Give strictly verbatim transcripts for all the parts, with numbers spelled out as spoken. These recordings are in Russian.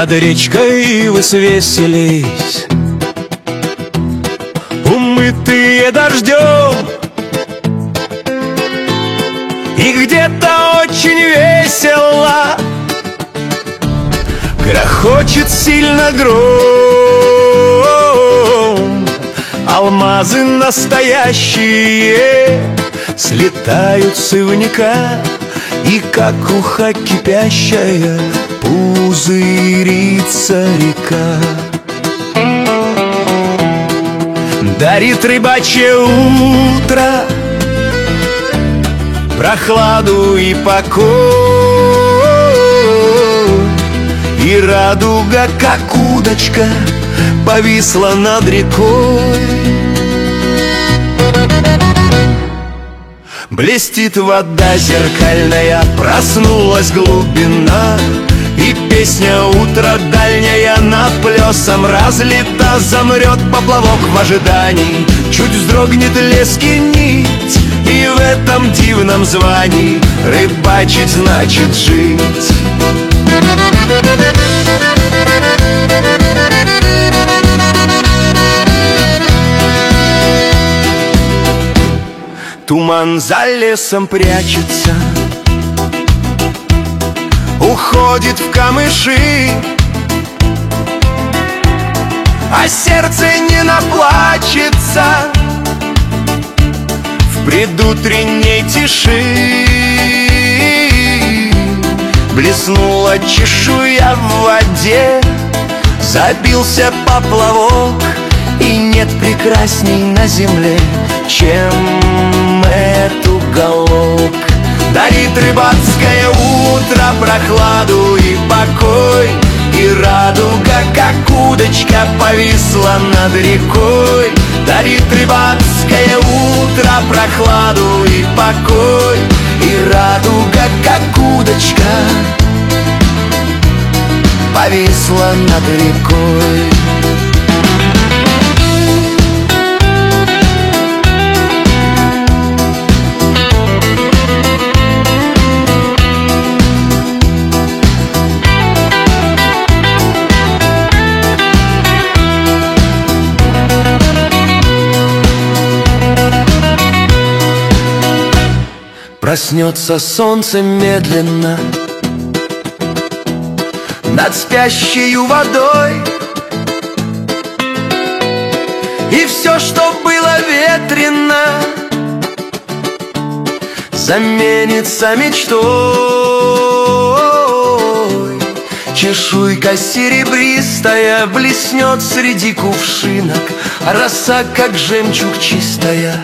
Над речкой вы свесились, умытые дождем, и где-то очень весело грохочет сильно гром. Алмазы настоящие слетают с ивника, и как уха кипящая пузырится река. Дарит рыбачье утро прохладу и покой, и радуга, как удочка, повисла над рекой. Блестит вода зеркальная, проснулась глубина, и песня утра дальняя над плесом разлита. Замрет поплавок в ожидании, чуть вздрогнет лески нить, и в этом дивном звании рыбачить значит жить. Туман за лесом прячется, уходит в камыши, а сердце не наплачется в предутренней тиши. Блеснула чешуя в воде, забился поплавок, и нет прекрасней на земле, чем этот уголок. Дарит рыбацкое утро прохладу и покой, и радуга, как удочка, повисла над рекой. Дарит рыбацкое утро прохладу и покой, и радуга, как удочка, повисла над рекой. Проснется солнце медленно над спящей водой, и все, что было ветрено, заменится мечтой. Чешуйка серебристая блеснет среди кувшинок, а роса, как жемчуг чистая,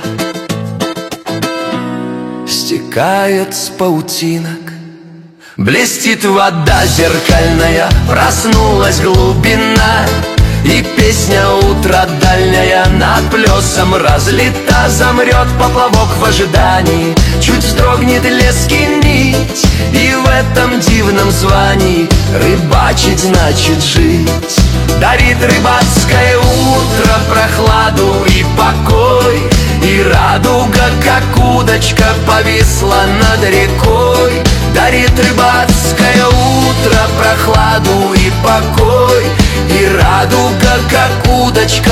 стекает с паутинок. Блестит вода зеркальная, проснулась глубина, и песня утра дальняя над плесом разлита. Замрет поплавок в ожидании, чуть вздрогнет лески нить, и в этом дивном звании рыбачить значит жить. Дарит рыбацкое утро прохладу и покой, и радуга, как удочка, повисла над рекой. Дарит рыбацкое утро прохладу и покой, и радуга, как удочка,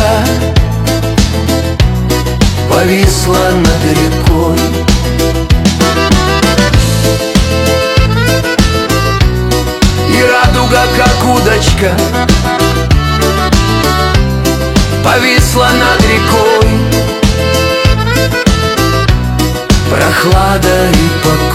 повисла над рекой. И радуга, как удочка, повисла над рекой. Прохлада и покой.